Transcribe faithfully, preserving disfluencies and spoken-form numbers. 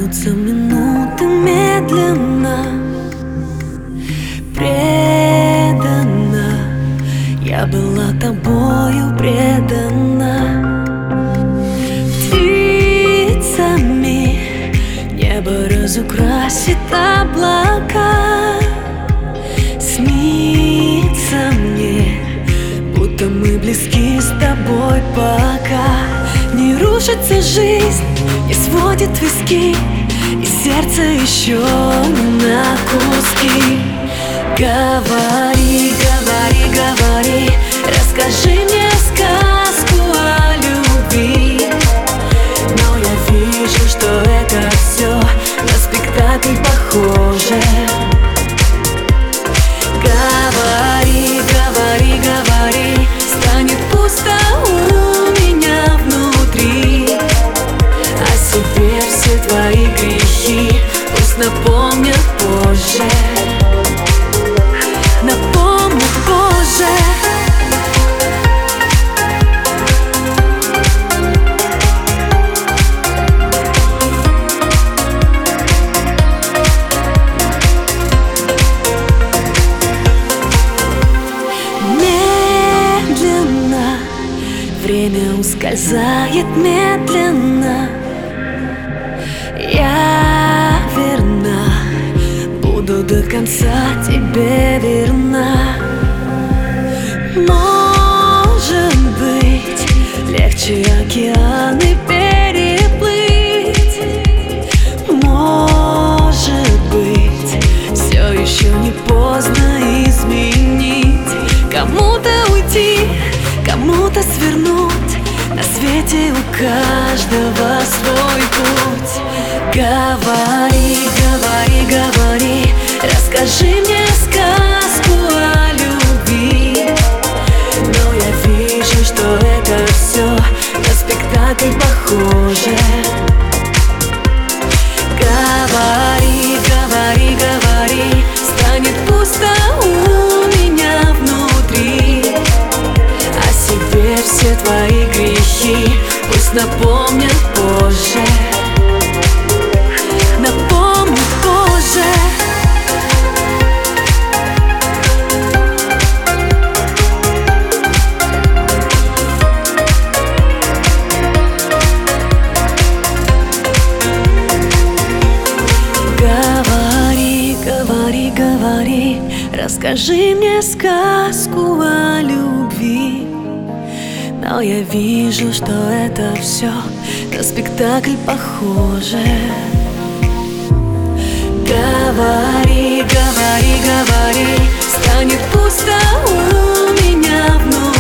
тянутся минуты медленно. Предана, я была тобою предана. Птицами небо разукрасит облака. Снится мне, будто мы близки с тобой пока. Не рушится жизнь, не сводит виски, и сердце еще не на куски. Говори, говори, говори, расскажи мне сказку о любви. Но я вижу, что это все на спектакль похоже. Говори, говори, говори, станет пусто у меня внутри. О себе все твои грехи пусть напомнят позже. Напомнят позже. Медленно время ускользает медленно. Я верна, буду до конца тебе верна. Может быть, легче океаны переплыть. Может быть, все еще не поздно изменить. Кому-то уйти, кому-то свернуть. На свете у каждого свой путь. Говори, говори, говори, расскажи мне сказку о любви. Но я вижу, что это все на спектакль похоже. Говори, говори, говори, станет пусто у меня внутри. О себе все твои грехи пусть напомнят позже. Напомнят позже. Говори, говори, говори, расскажи мне сказку о любви. Но я вижу, что это все на спектакль похоже. Говори, говори, говори, станет пусто у меня внутри.